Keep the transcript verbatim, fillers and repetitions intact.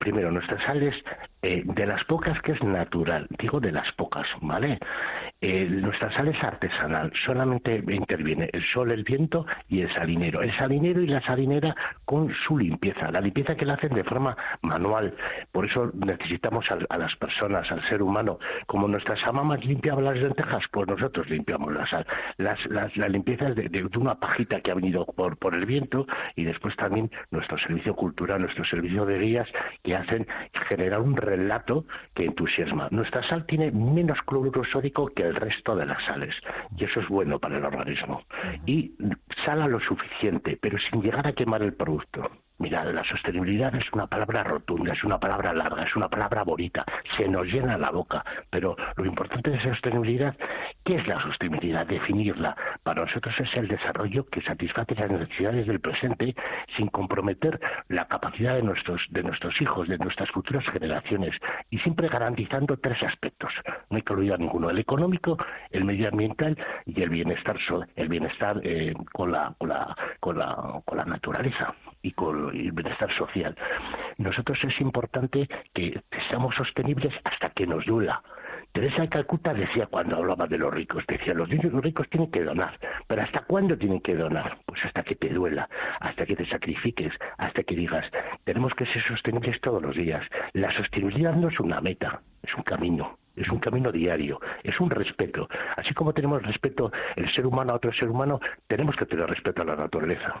Primero, nuestra sal es eh, de las pocas que es natural, digo de las pocas, ¿vale? Eh, nuestra sal es artesanal, solamente interviene el sol, el viento y el salinero. El salinero y la salinera con su limpieza, la limpieza que la hacen de forma manual. Por eso necesitamos a, a las personas, al ser humano. Como nuestras mamás limpiaban las lentejas, pues nosotros limpiamos la sal. Las, las, la limpieza es de, de, de una pajita que ha venido por, por el viento, y después también nuestro servicio cultural, nuestro servicio de guías, que hacen generar un relato que entusiasma. Nuestra sal tiene menos cloruro sódico que el resto de las sales, y eso es bueno para el organismo. Y sala lo suficiente, pero sin llegar a quemar el producto. Mira, la sostenibilidad es una palabra rotunda, es una palabra larga, es una palabra bonita, se nos llena la boca, pero lo importante de la sostenibilidad, ¿qué es la sostenibilidad? Definirla. Para nosotros es el desarrollo que satisface las necesidades del presente sin comprometer la capacidad de nuestros, de nuestros hijos, de nuestras futuras generaciones, y siempre garantizando tres aspectos. No hay que olvidar ninguno: el económico, el medioambiental y el bienestar, el bienestar eh, con, la, con, la, con, la, con la naturaleza y con el bienestar social. Nosotros es importante que seamos sostenibles hasta que nos duela. Teresa de Calcuta decía, cuando hablaba de los ricos, decía, los niños ricos tienen que donar. ¿Pero hasta cuándo tienen que donar? Pues hasta que te duela, hasta que te sacrifiques, hasta que digas, tenemos que ser sostenibles todos los días. La sostenibilidad no es una meta, es un camino. Es un camino diario, es un respeto. Así como tenemos respeto el ser humano a otro ser humano, tenemos que tener respeto a la naturaleza.